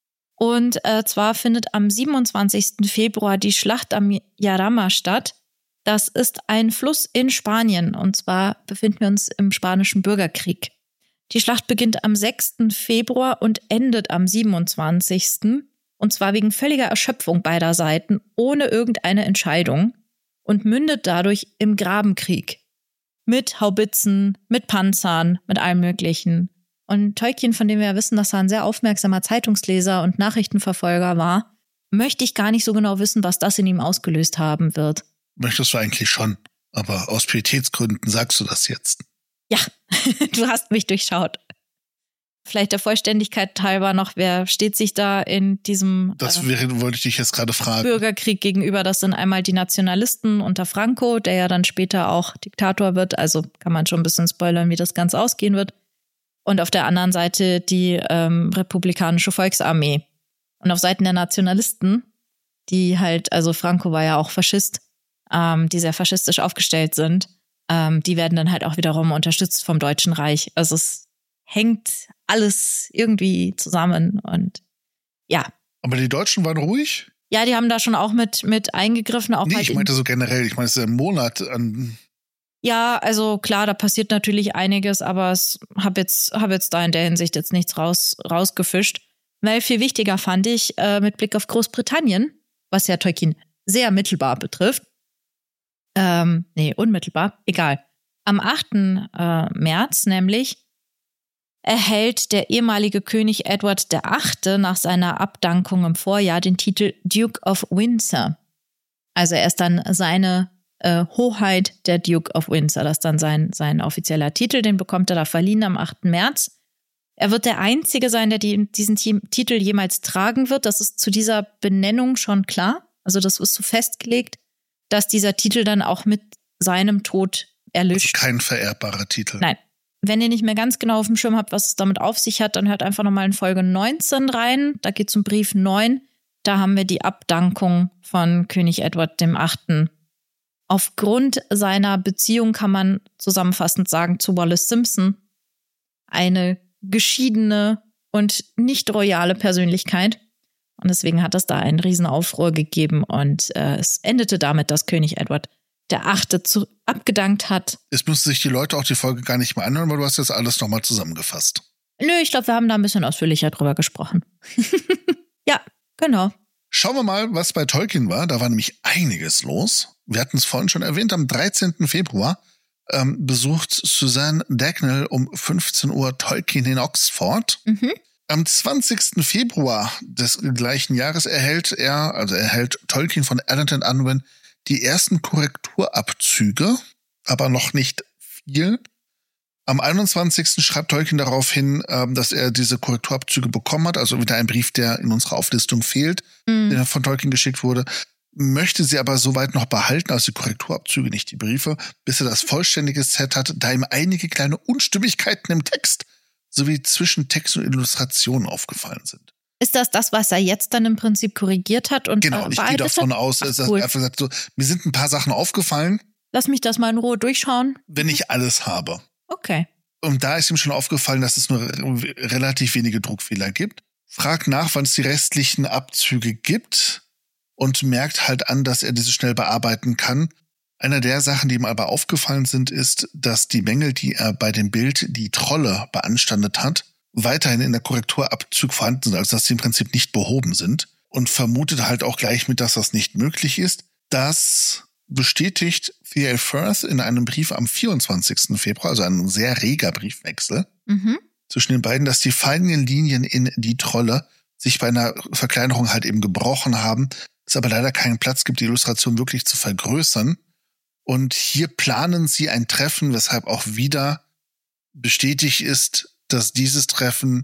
Und äh, zwar findet am siebenundzwanzigsten Februar die Schlacht am Jarama statt. Das ist ein Fluss in Spanien, und zwar befinden wir uns im Spanischen Bürgerkrieg. Die Schlacht beginnt am sechsten Februar und endet am siebenundzwanzigsten Und zwar wegen völliger Erschöpfung beider Seiten, ohne irgendeine Entscheidung, und mündet dadurch im Grabenkrieg. Mit Haubitzen, mit Panzern, mit allem Möglichen. Und Tolkien, von dem wir ja wissen, dass er ein sehr aufmerksamer Zeitungsleser und Nachrichtenverfolger war, möchte ich gar nicht so genau wissen, was das in ihm ausgelöst haben wird. Möchtest du eigentlich schon, aber aus Pietätsgründen sagst du das jetzt. Ja, du hast mich durchschaut. Vielleicht der Vollständigkeit halber noch, wer steht sich da in diesem Das wäre, wollte ich dich jetzt gerade fragen. Bürgerkrieg gegenüber? Das sind einmal die Nationalisten unter Franco, der ja dann später auch Diktator wird. Also kann man schon ein bisschen spoilern, wie das Ganze ausgehen wird. Und auf der anderen Seite die ähm, Republikanische Volksarmee. Und auf Seiten der Nationalisten, die halt, also Franco war ja auch Faschist, ähm, die sehr faschistisch aufgestellt sind, ähm, die werden dann halt auch wiederum unterstützt vom Deutschen Reich. Also es hängt alles irgendwie zusammen und ja. Aber die Deutschen waren ruhig? Ja, die haben da schon auch mit, mit eingegriffen. Auch nee, halt ich meinte so generell, ich meine, es ist ja ein Monat an Ja, also klar, da passiert natürlich einiges, aber ich habe jetzt, hab jetzt da in der Hinsicht jetzt nichts raus, rausgefischt. Weil viel wichtiger fand ich, äh, mit Blick auf Großbritannien, was ja Tolkien sehr mittelbar betrifft, ähm, nee, unmittelbar, egal. Am achten Äh, März nämlich erhält der ehemalige König Edward der Achte nach seiner Abdankung im Vorjahr den Titel Duke of Windsor. Also er ist dann seine äh, Hoheit der Duke of Windsor. Das ist dann sein, sein offizieller Titel, den bekommt er da verliehen am achten März. Er wird der Einzige sein, der die, diesen Titel jemals tragen wird. Das ist zu dieser Benennung schon klar. Also das ist so festgelegt, dass dieser Titel dann auch mit seinem Tod erlischt. Also kein vererbbarer Titel. Nein. Wenn ihr nicht mehr ganz genau auf dem Schirm habt, was es damit auf sich hat, dann hört einfach nochmal in Folge neunzehn rein. Da geht es um Brief neun. Da haben wir die Abdankung von König Edward dem Achten. Aufgrund seiner Beziehung kann man zusammenfassend sagen zu Wallis Simpson. Eine geschiedene und nicht royale Persönlichkeit. Und deswegen hat es da einen Riesenaufruhr gegeben. Und äh, es endete damit, dass König Edward der Achte zu, abgedankt hat. Jetzt müssen sich die Leute auch die Folge gar nicht mehr anhören, weil du hast jetzt alles nochmal zusammengefasst. Nö, ich glaube, wir haben da ein bisschen ausführlicher drüber gesprochen. Ja, genau. Schauen wir mal, was bei Tolkien war. Da war nämlich einiges los. Wir hatten es vorhin schon erwähnt, am dreizehnten Februar ähm, besucht Suzanne Dagnall um fünfzehn Uhr Tolkien in Oxford. Mhm. Am zwanzigsten Februar des gleichen Jahres erhält er, also erhält Tolkien von Allenton Unwin die ersten Korrekturabzüge, aber noch nicht viel. Am einundzwanzigsten schreibt Tolkien darauf hin, dass er diese Korrekturabzüge bekommen hat, also wieder ein Brief, der in unserer Auflistung fehlt, mhm. der von Tolkien geschickt wurde, möchte sie aber soweit noch behalten, also die Korrekturabzüge, nicht die Briefe, bis er das vollständige Set hat, da ihm einige kleine Unstimmigkeiten im Text sowie zwischen Text und Illustration aufgefallen sind. Ist das das, was er jetzt dann im Prinzip korrigiert hat? Und genau, ich gehe davon aus, dass er einfach sagt, so, mir sind ein paar Sachen aufgefallen. Lass mich das mal in Ruhe durchschauen. Wenn ich alles habe. Okay. Und da ist ihm schon aufgefallen, dass es nur relativ wenige Druckfehler gibt. Fragt nach, wann es die restlichen Abzüge gibt und merkt halt an, dass er diese schnell bearbeiten kann. Einer der Sachen, die ihm aber aufgefallen sind, ist, dass die Mängel, die er bei dem Bild die Trolle beanstandet hat, weiterhin in der Korrekturabzug vorhanden sind, also dass sie im Prinzip nicht behoben sind, und vermutet halt auch gleich mit, dass das nicht möglich ist. Das bestätigt C A. Firth in einem Brief am vierundzwanzigsten Februar, also ein sehr reger Briefwechsel mhm. zwischen den beiden, dass die feinen Linien in die Trolle sich bei einer Verkleinerung halt eben gebrochen haben, es aber leider keinen Platz gibt, die Illustration wirklich zu vergrößern. Und hier planen sie ein Treffen, weshalb auch wieder bestätigt ist, dass dieses Treffen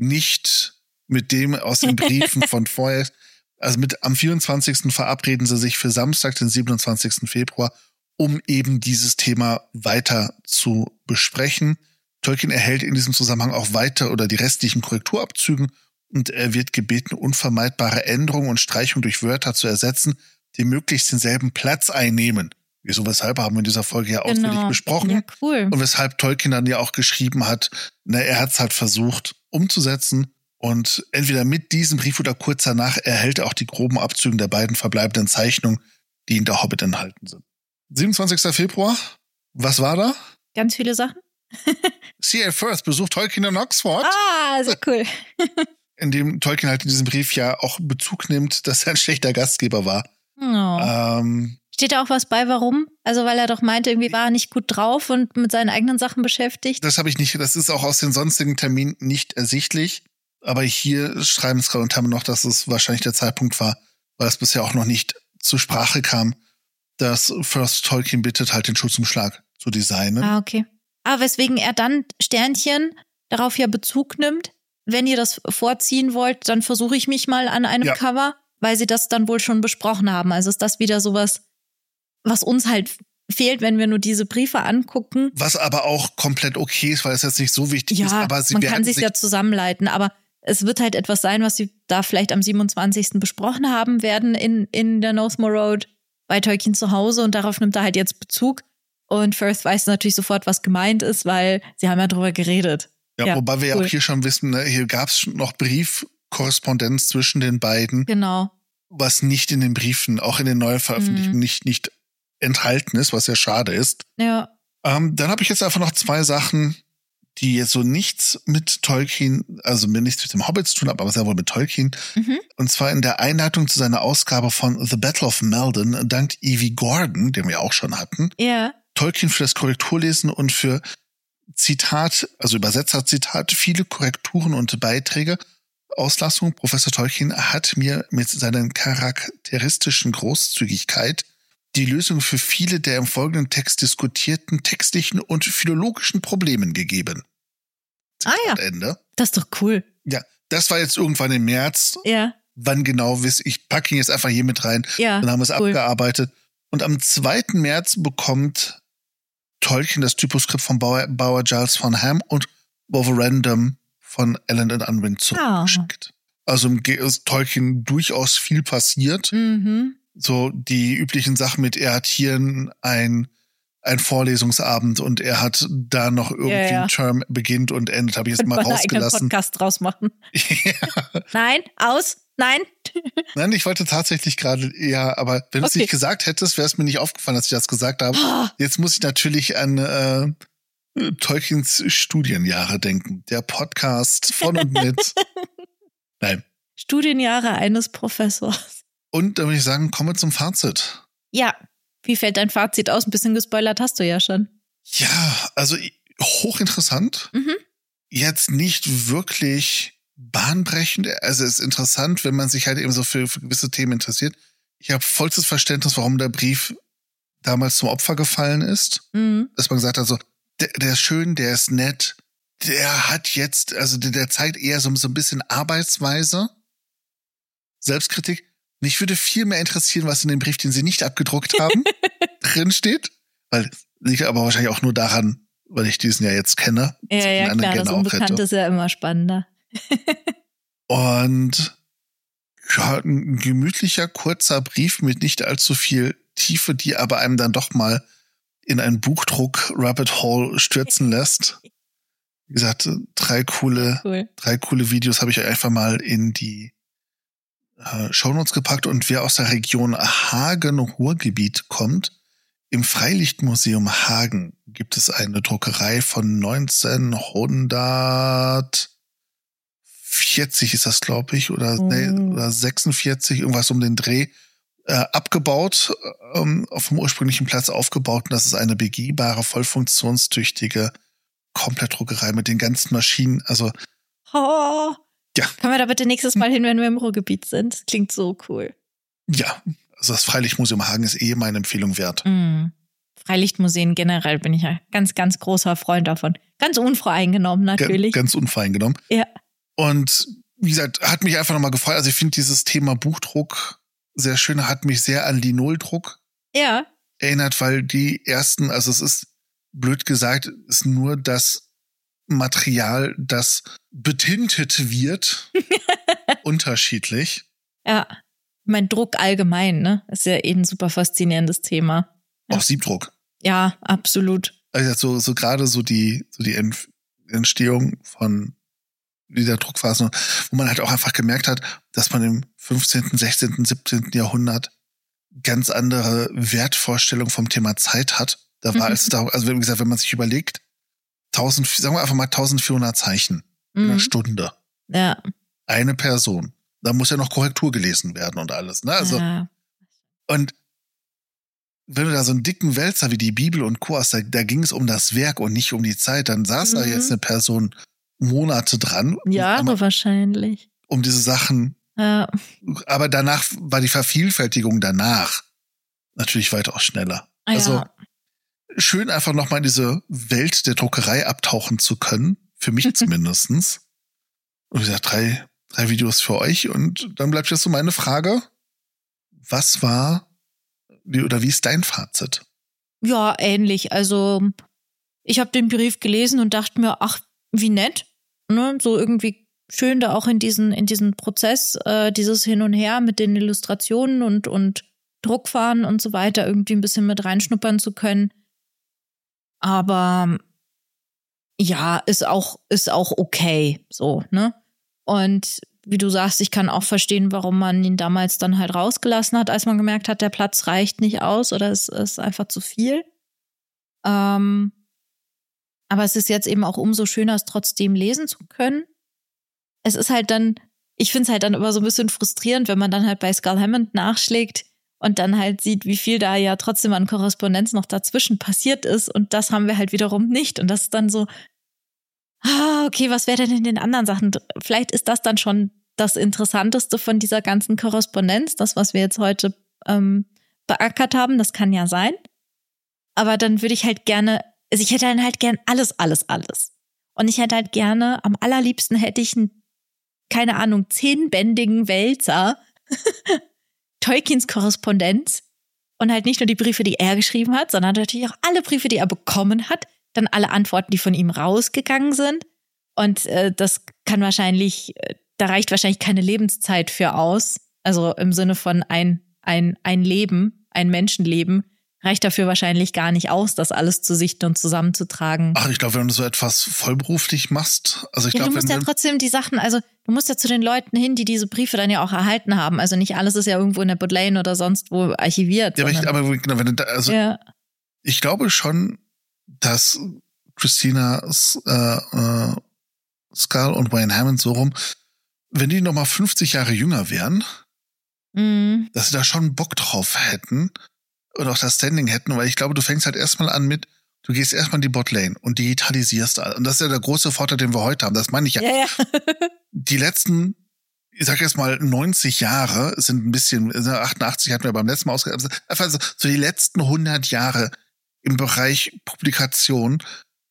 nicht mit dem aus den Briefen von vorher, also mit am vierundzwanzigsten verabreden sie sich für Samstag, den siebenundzwanzigsten Februar, um eben dieses Thema weiter zu besprechen. Tolkien erhält in diesem Zusammenhang auch weiter oder die restlichen Korrekturabzügen und er wird gebeten, unvermeidbare Änderungen und Streichungen durch Wörter zu ersetzen, die möglichst denselben Platz einnehmen. Wieso, weshalb haben wir in dieser Folge ja ausführlich genau. besprochen. Ja, cool. Und weshalb Tolkien dann ja auch geschrieben hat, na, er hat es halt versucht umzusetzen. Und entweder mit diesem Brief oder kurz danach erhält er auch die groben Abzüge der beiden verbleibenden Zeichnungen, die in der Hobbit enthalten sind. siebenundzwanzigsten Februar, was war da? Ganz viele Sachen. C A. Firth besucht Tolkien in Oxford. Ah, sehr cool. In dem Tolkien halt in diesem Brief ja auch Bezug nimmt, dass er ein schlechter Gastgeber war. Oh. Ähm, Steht da auch was bei, warum? Also weil er doch meinte, irgendwie war er nicht gut drauf und mit seinen eigenen Sachen beschäftigt? Das habe ich nicht, das ist auch aus den sonstigen Terminen nicht ersichtlich. Aber hier schreiben es gerade und haben noch, dass es wahrscheinlich der Zeitpunkt war, weil es bisher auch noch nicht zur Sprache kam, dass First Tolkien bittet, halt den Schutzumschlag zu designen. Ah, okay. Ah, weswegen er dann Sternchen darauf ja Bezug nimmt. Wenn ihr das vorziehen wollt, dann versuche ich mich mal an einem ja. Cover, weil sie das dann wohl schon besprochen haben. Also ist das wieder sowas, was uns halt fehlt, wenn wir nur diese Briefe angucken. Was aber auch komplett okay ist, weil es jetzt nicht so wichtig ja, ist. Aber sie man kann sich ja zusammenleiten, aber es wird halt etwas sein, was sie da vielleicht am siebenundzwanzigsten besprochen haben werden in, in der Northmore Road bei Tolkien zu Hause und darauf nimmt er halt jetzt Bezug. Und Firth weiß natürlich sofort, was gemeint ist, weil sie haben ja drüber geredet. Ja, ja wobei wir cool. ja auch hier schon wissen, ne, hier gab es noch Briefkorrespondenz zwischen den beiden. Genau. Was nicht in den Briefen, auch in den neuen Veröffentlichungen, mhm. nicht, nicht enthalten ist, was ja schade ist. Ja. Ähm, dann habe ich jetzt einfach noch zwei Sachen, die jetzt so nichts mit Tolkien, also mir nichts mit dem Hobbit zu tun haben, aber sehr wohl mit Tolkien. Mhm. Und zwar in der Einleitung zu seiner Ausgabe von The Battle of Maldon dankt Evie Gordon, den wir auch schon hatten, ja. Tolkien für das Korrekturlesen und für Zitat, also Übersetzer-Zitat, viele Korrekturen und Beiträge. Auslassung, Professor Tolkien hat mir mit seiner charakteristischen Großzügigkeit die Lösung für viele der im folgenden Text diskutierten textlichen und philologischen Problemen gegeben. Zitat ah ja, Ende. Das ist doch cool. Ja, das war jetzt irgendwann im März. Ja. Wann genau, wiss ich, packe ihn jetzt einfach hier mit rein. Ja, dann haben wir es cool. abgearbeitet. Und am zweiten März bekommt Tolkien das Typoskript von Bauer, Bauer Giles von Ham und Wolverandom von Allen and Unwin zurückgeschickt. Oh. Also ist Tolkien durchaus viel passiert. Mhm. So die üblichen Sachen mit, er hat hier ein, ein Vorlesungsabend und er hat da noch irgendwie ja, ja. ein Term beginnt und endet, habe ich jetzt und mal rausgelassen. Einen Podcast draus machen. ja. Nein, aus, nein. Nein, ich wollte tatsächlich gerade, ja, aber wenn du es okay. nicht gesagt hättest, wäre es mir nicht aufgefallen, dass ich das gesagt habe. Oh. Jetzt muss ich natürlich an äh, Tolkiens Studienjahre denken. Der Podcast von und mit. Nein. Studienjahre eines Professors. Und da würde ich sagen, kommen wir zum Fazit. Ja, wie fällt dein Fazit aus? Ein bisschen gespoilert hast du ja schon. Ja, also hochinteressant. Mhm. Jetzt nicht wirklich bahnbrechend. Also es ist interessant, wenn man sich halt eben so für, für gewisse Themen interessiert. Ich habe vollstes Verständnis, warum der Brief damals zum Opfer gefallen ist. Mhm. Dass man gesagt hat, so, der, der ist schön, der ist nett. Der hat jetzt, also der, der zeigt eher so, so ein bisschen Arbeitsweise. Selbstkritik. Mich würde viel mehr interessieren, was in dem Brief, den sie nicht abgedruckt haben, drin steht. Weil liegt aber wahrscheinlich auch nur daran, weil ich diesen ja jetzt kenne. Ja, ja, klar, das Unbekannte ist ja immer spannender. Und ja, ein gemütlicher, kurzer Brief mit nicht allzu viel Tiefe, die aber einem dann doch mal in einen Buchdruck-Rabbit Hole stürzen lässt. Wie gesagt, drei coole, cool. drei coole Videos habe ich einfach mal in die Shownotes gepackt und wer aus der Region Hagen-Ruhrgebiet kommt, im Freilichtmuseum Hagen gibt es eine Druckerei von neunzehnhundertvierzig ist das, glaube ich, oder, mm. nee, oder sechsundvierzig, irgendwas um den Dreh, äh, abgebaut, ähm, auf dem ursprünglichen Platz aufgebaut und das ist eine begehbare, voll funktionstüchtige Komplettdruckerei mit den ganzen Maschinen, also oh. Ja. Können wir da bitte nächstes Mal hin, wenn wir im Ruhrgebiet sind? Das klingt so cool. Ja, also das Freilichtmuseum Hagen ist eh meine Empfehlung wert. Mm. Freilichtmuseen generell bin ich ja ganz, ganz großer Freund davon. Ganz unvoreingenommen natürlich. Ganz, ganz unvoreingenommen. Ja. Und wie gesagt, hat mich einfach nochmal gefreut. Also ich finde dieses Thema Buchdruck sehr schön, hat mich sehr an Linoldruck ja. erinnert, weil die ersten, also es ist blöd gesagt, ist nur das Material, das betintet wird, unterschiedlich. Ja, mein Druck allgemein, ne? Ist ja eh ein super faszinierendes Thema. Auch Siebdruck. Ja, absolut. Also so, so gerade so die, so die Entstehung von dieser Druckphase, wo man halt auch einfach gemerkt hat, dass man im fünfzehnten, sechzehnten, siebzehnten Jahrhundert ganz andere Wertvorstellungen vom Thema Zeit hat. Da war mhm. es da, also wie gesagt, wenn man sich überlegt, tausend, sagen wir einfach mal eintausendvierhundert Zeichen mhm. in einer Stunde. Ja. Eine Person. Da muss ja noch Korrektur gelesen werden und alles, ne? Also, ja. Und wenn du da so einen dicken Wälzer wie die Bibel und Co. hast, da, da ging es um das Werk und nicht um die Zeit, dann saß mhm. da jetzt eine Person Monate dran. Jahre wahrscheinlich. Um diese Sachen. Ja. Aber danach war die Vervielfältigung danach natürlich weitaus schneller. Ja. Also schön einfach nochmal in diese Welt der Druckerei abtauchen zu können. Für mich zumindestens. Und wie gesagt, drei, drei Videos für euch. Und dann bleibt jetzt so meine Frage. Was war, wie, oder wie ist dein Fazit? Ja, ähnlich. Also ich habe den Brief gelesen und dachte mir, ach, wie nett. Ne? So irgendwie schön da auch in diesen, in diesen Prozess, äh, dieses Hin und Her mit den Illustrationen und, und Druckfahren und so weiter irgendwie ein bisschen mit reinschnuppern zu können. Aber ja, ist auch, ist auch okay, so, ne? Und wie du sagst, ich kann auch verstehen, warum man ihn damals dann halt rausgelassen hat, als man gemerkt hat, der Platz reicht nicht aus oder es ist einfach zu viel. Ähm, aber es ist jetzt eben auch umso schöner, es trotzdem lesen zu können. Es ist halt dann, ich finde es halt dann immer so ein bisschen frustrierend, wenn man dann halt bei Skull Hammond nachschlägt und dann halt sieht, wie viel da ja trotzdem an Korrespondenz noch dazwischen passiert ist. Und das haben wir halt wiederum nicht. Und das ist dann so, ah, okay, was wäre denn in den anderen Sachen? Vielleicht ist das dann schon das Interessanteste von dieser ganzen Korrespondenz, das, was wir jetzt heute ähm, beackert haben. Das kann ja sein. Aber dann würde ich halt gerne, also ich hätte dann halt gern alles, alles, alles. Und ich hätte halt gerne, am allerliebsten hätte ich einen, keine Ahnung, zehnbändigen Wälzer, Tolkiens Korrespondenz und halt nicht nur die Briefe, die er geschrieben hat, sondern natürlich auch alle Briefe, die er bekommen hat, dann alle Antworten, die von ihm rausgegangen sind. Und äh, das kann wahrscheinlich, da reicht wahrscheinlich keine Lebenszeit für aus. Also im Sinne von ein, ein, ein Leben, ein Menschenleben, reicht dafür wahrscheinlich gar nicht aus, das alles zu sichten und zusammenzutragen. Ach, ich glaube, wenn du so etwas vollberuflich machst, also ich ja, glaube, du musst wenn ja trotzdem die Sachen, also du musst ja zu den Leuten hin, die diese Briefe dann ja auch erhalten haben. Also nicht alles ist ja irgendwo in der Bodleian oder sonst wo archiviert. Ja, aber, ich, aber genau, wenn du da, also ja. ich glaube schon, dass Christina äh, äh, Skull und Wayne Hammond so rum, wenn die nochmal fünfzig Jahre jünger wären, mhm. dass sie da schon Bock drauf hätten und auch das Standing hätten, weil ich glaube, du fängst halt erstmal an mit, du gehst erstmal in die Botlane und digitalisierst alles. Und das ist ja der große Vorteil, den wir heute haben. Das meine ich ja. ja, ja. Die letzten, ich sag jetzt mal, neunzig Jahre sind ein bisschen, achtundachtzig hatten wir beim letzten Mal ausgegangen, also so die letzten hundert Jahre im Bereich Publikation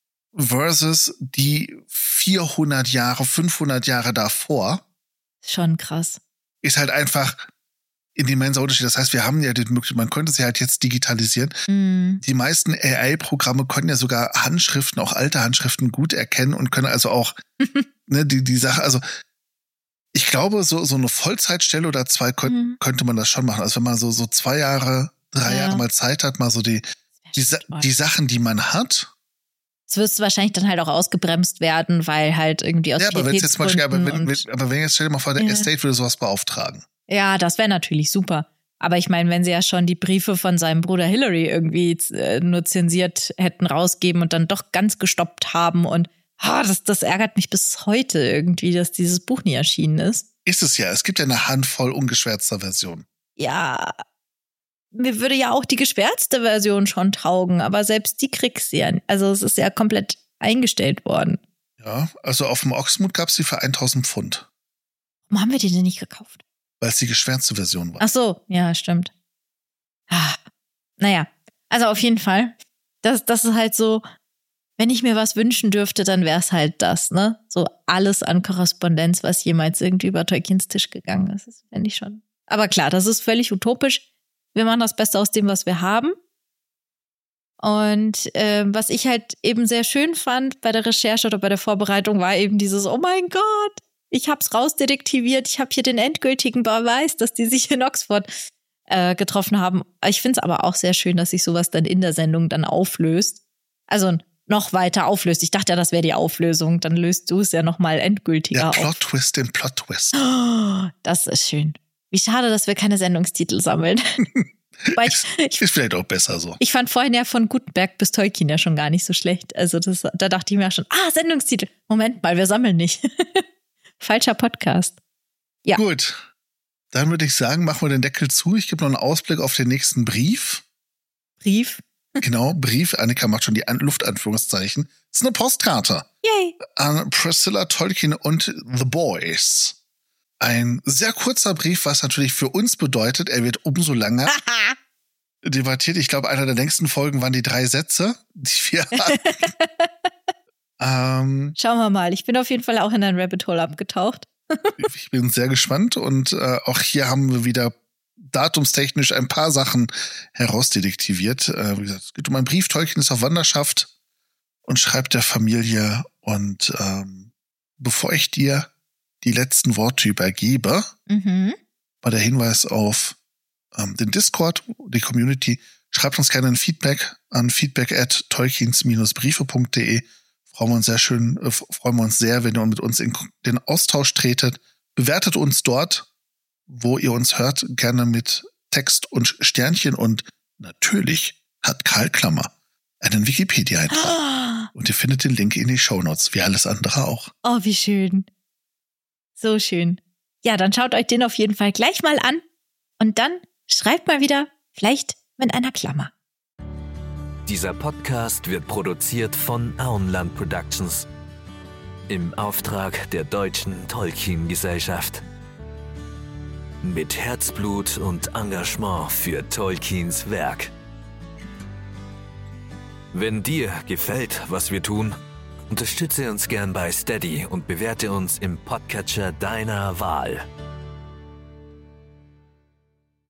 versus die vierhundert Jahre, fünfhundert Jahre davor. Schon krass. Ist halt einfach ein immenser Unterschied. Das heißt, wir haben ja die Möglichkeit, man könnte sie halt jetzt digitalisieren. Mm. Die meisten A I-Programme können ja sogar Handschriften, auch alte Handschriften gut erkennen und können also auch ne, die, die Sache, also ich glaube, so, so eine Vollzeitstelle oder zwei könnt, mm. könnte man das schon machen. Also wenn man so, so zwei Jahre, drei ja. Jahre mal Zeit hat, mal so die, die, die Sachen, die man hat. Es wird wahrscheinlich dann halt auch ausgebremst werden, weil halt irgendwie aus Ja, aber wenn jetzt zum Beispiel, aber wenn, wenn, aber wenn jetzt stell dir mal vor, der ja. Estate würde sowas beauftragen. Ja, das wäre natürlich super. Aber ich meine, wenn sie ja schon die Briefe von seinem Bruder Hillary irgendwie äh, nur zensiert hätten rausgeben und dann doch ganz gestoppt haben und ah, das, das ärgert mich bis heute irgendwie, dass dieses Buch nie erschienen ist. Ist es ja. Es gibt ja eine Handvoll ungeschwärzter Versionen. Ja, mir würde ja auch die geschwärzte Version schon taugen, aber selbst die kriegst du ja. Also es ist ja komplett eingestellt worden. Ja, also auf dem Oxmood gab es die für tausend Pfund. Warum haben wir die denn nicht gekauft? Weil es die geschwärzte Version war. Ach so, ja, stimmt. Ah, naja, also auf jeden Fall. Das, das ist halt so, wenn ich mir was wünschen dürfte, dann wäre es halt das, ne? So alles an Korrespondenz, was jemals irgendwie über Tolkiens Tisch gegangen ist. Das fände ich schon. Aber klar, das ist völlig utopisch. Wir machen das Beste aus dem, was wir haben. Und äh, was ich halt eben sehr schön fand bei der Recherche oder bei der Vorbereitung, war eben dieses, oh mein Gott, ich hab's rausdetektiviert, ich habe hier den endgültigen Beweis, dass die sich in Oxford äh, getroffen haben. Ich finde es aber auch sehr schön, dass sich sowas dann in der Sendung dann auflöst. Also noch weiter auflöst. Ich dachte ja, das wäre die Auflösung. Dann löst du es ja noch mal endgültiger auf. Der Plot-Twist, den Plot-Twist. Oh, das ist schön. Wie schade, dass wir keine Sendungstitel sammeln. Weil ist, ich, ist vielleicht auch besser so. Ich fand vorhin ja von Gutenberg bis Tolkien ja schon gar nicht so schlecht. Also das, da dachte ich mir ja schon, ah, Sendungstitel. Moment mal, wir sammeln nicht. Falscher Podcast. Ja. Gut. Dann würde ich sagen, machen wir den Deckel zu. Ich gebe noch einen Ausblick auf den nächsten Brief. Brief? Genau, Brief. Annika macht schon die An- Luftanführungszeichen. Das ist eine Postkarte. Yay. An Priscilla Tolkien und The Boys. Ein sehr kurzer Brief, was natürlich für uns bedeutet, er wird umso länger debattiert. Ich glaube, einer der längsten Folgen waren die drei Sätze, die wir hatten. ähm, Schauen wir mal. Ich bin auf jeden Fall auch in ein Rabbit Hole abgetaucht. Ich bin sehr gespannt und äh, auch hier haben wir wieder datumstechnisch ein paar Sachen herausdetektiviert. Äh, wie gesagt, es geht um einen Brief. Tolkien ist auf Wanderschaft und schreibt der Familie. Und ähm, bevor ich dir die letzten Worte übergebe, mhm. war der Hinweis auf ähm, den Discord, die Community. Schreibt uns gerne ein Feedback an feedback at tolkiens briefe punkt de. Freuen wir uns sehr schön, äh, freuen wir uns sehr, wenn ihr mit uns in den Austausch tretet. Bewertet uns dort, wo ihr uns hört, gerne mit Text und Sternchen. Und natürlich hat Karl Klammer einen Wikipedia-Eintrag. Ah. Und ihr findet den Link in die Shownotes, wie alles andere auch. Oh, wie schön. So schön. Ja, dann schaut euch den auf jeden Fall gleich mal an. Und dann schreibt mal wieder, vielleicht mit einer Klammer. Dieser Podcast wird produziert von Auenland Productions im Auftrag der Deutschen Tolkien-Gesellschaft. Mit Herzblut und Engagement für Tolkiens Werk. Wenn dir gefällt, was wir tun, unterstütze uns gern bei Steady und bewerte uns im Podcatcher deiner Wahl.